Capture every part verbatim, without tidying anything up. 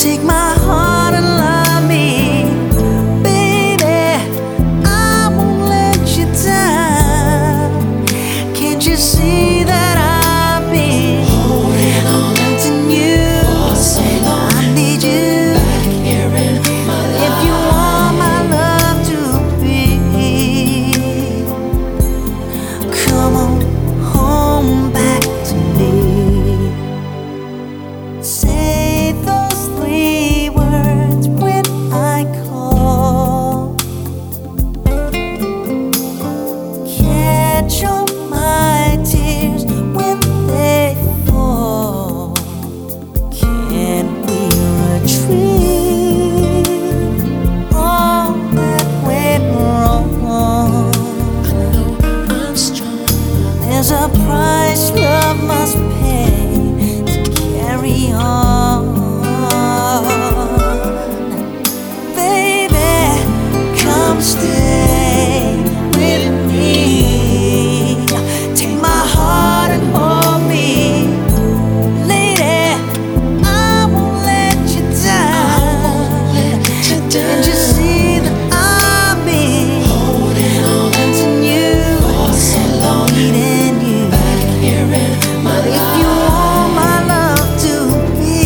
Take my heart and love me, baby. I won't let you down. Can't you see that I've been holding on to you for so long? I need you back here in my life. If you want my love to be, come on home back to me. Say those three words when I call. Catch all my tears when they fall. Can we retrieve all that went wrong? I know I'm strong. There's a price love must pay to carry on. Baby, come stay with me. Take my heart and hold me. Lady, I won't let you down. Can't you see that I've been holding on to you for so long, needing you back here in my life? If you want my love to be,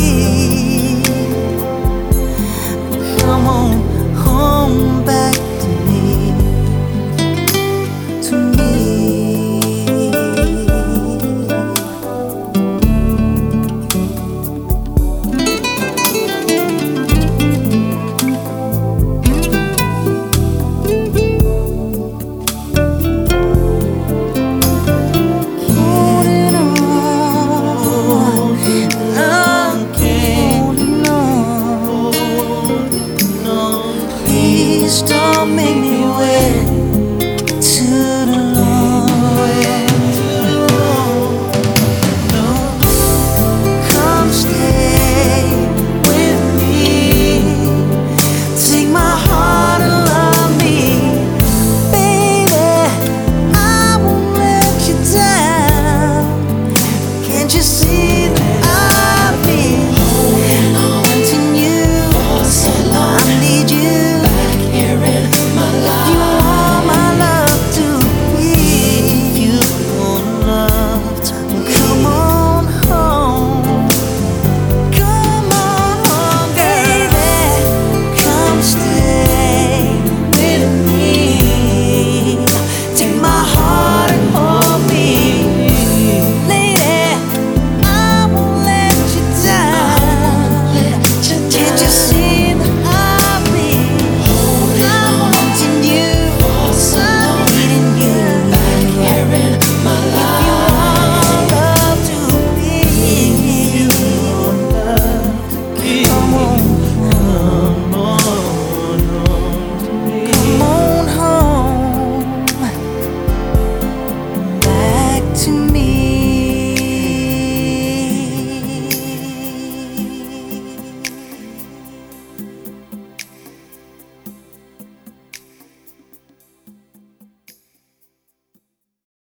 come on home back to me, to me. Holding on again. Holding on. Please don't make me wait.